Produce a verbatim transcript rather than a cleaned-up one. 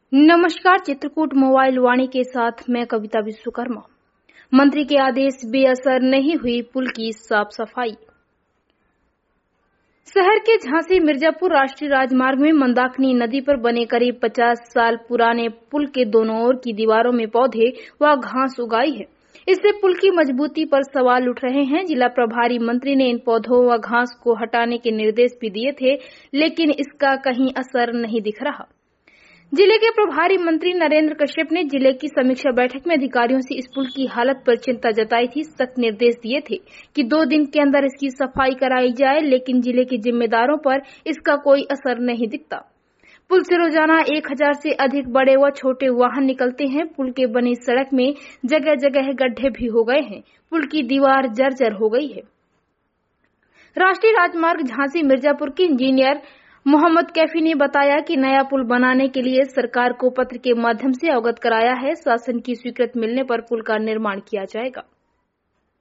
नमस्कार, चित्रकूट मोबाइल वाणी के साथ मैं कविता विश्वकर्मा। मंत्री के आदेश बेअसर नहीं हुई पुल की साफ सफाई। शहर के झांसी मिर्जापुर राष्ट्रीय राजमार्ग में मंदाकिनी नदी पर बने करीब पचास साल पुराने पुल के दोनों ओर की दीवारों में पौधे व घास उगाई है। इससे पुल की मजबूती पर सवाल उठ रहे हैं। जिला प्रभारी मंत्री ने इन पौधों व घास को हटाने के निर्देश भी दिए थे, लेकिन इसका कहीं असर नहीं दिख रहा। जिले के प्रभारी मंत्री नरेंद्र कश्यप ने जिले की समीक्षा बैठक में अधिकारियों से इस पुल की हालत पर चिंता जताई थी। सख्त निर्देश दिए थे कि दो दिन के अंदर इसकी सफाई कराई जाए, लेकिन जिले के जिम्मेदारों पर इसका कोई असर नहीं दिखता। पुल से रोजाना एक हजार से अधिक बड़े व छोटे वाहन निकलते हैं। पुल के बनी सड़क में जगह जगह गड्ढे भी हो गए हैं। पुल की दीवार जर्जर हो गई है। राष्ट्रीय राजमार्ग झांसी मिर्जापुर के इंजीनियर मोहम्मद कैफी ने बताया कि नया पुल बनाने के लिए सरकार को पत्र के माध्यम से अवगत कराया है। शासन की स्वीकृति मिलने पर पुल का निर्माण किया जाएगा।